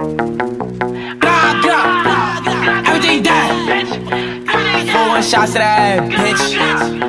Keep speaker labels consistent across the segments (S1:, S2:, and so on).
S1: Everything dead. 4-1 shots to that bitch.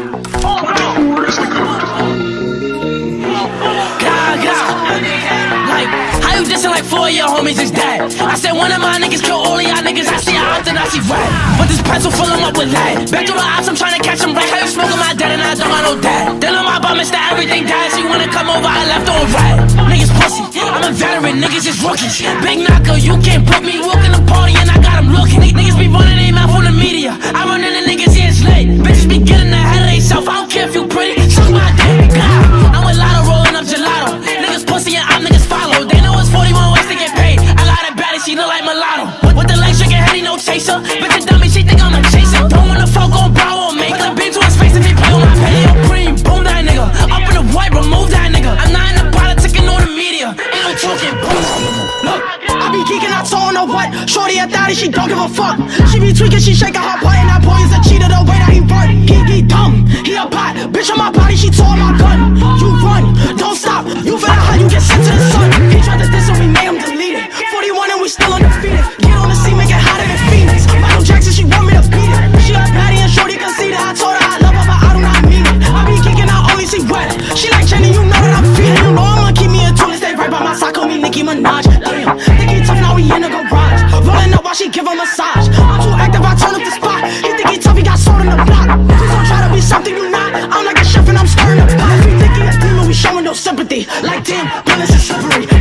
S1: Like, how you dissing like 4 of your homies is dead? I said one of my niggas kill all of y'all niggas. I see how often I see red. But this pencil fill him up with lead. Back through the ops, I'm trying to catch him right. How you smoking my dead and I don't got no dad? Then on my bum, it's that everything died. So you wanna come over, I left on red. Niggas pussy, I'm a veteran, niggas is rookies. Big knocker, you can't put me. Walking the party and I got him looking. Niggas be running their mouth on the media. I run in the niggas here late. Bitches be getting ahead of themselves. I don't care if you pretty, suck my dick. I'm with Lotto rolling up gelato. Niggas pussy and I'm niggas follow. They know it's 41 ways to get paid. I lie to baddie, she look like mulatto. With the legs shaking heady, no chaser. Bitch a dummy, she think I'm a chaser. Don't wanna fuck on bro or make a big to his face if he play on my patio cream. Boom that nigga, up in the white, remove that nigga. I'm not in the politicking or the media. Ain't no talking, boom. Look, I be geeking, I told her what. Shorty a thotty, she don't give a fuck. She be tweaking, she shaking her butt, and that boy is a cheater the way that he run. He dumb, he a pot. Bitch on my body, she tore my gun. You run, don't stop. You feel how you get sent to the sun. He tried to diss and we made him delete it. 41 and we still undefeated. Get on the scene, make it hotter than Phoenix. Michael Jackson, she want me to beat it. She like Patty and Shorty conceited. I told her I love her, but I do not mean it. I be kicking, I only see wet. She like Jenny, you know that I'm feeding. You know I'ma keep me in tune and stay right by my side. Call me Nicki Minaj. Damn, think he tough, now we in the garage. Rolling up while she give him a massage. I'm too active, I turn up the spot. He think he tough, he got sold in the block. Please don't try to be something you not. I'm like a chef and I'm stirring the pot. If you think he a demon, we showing no sympathy. Like damn, balance is slippery.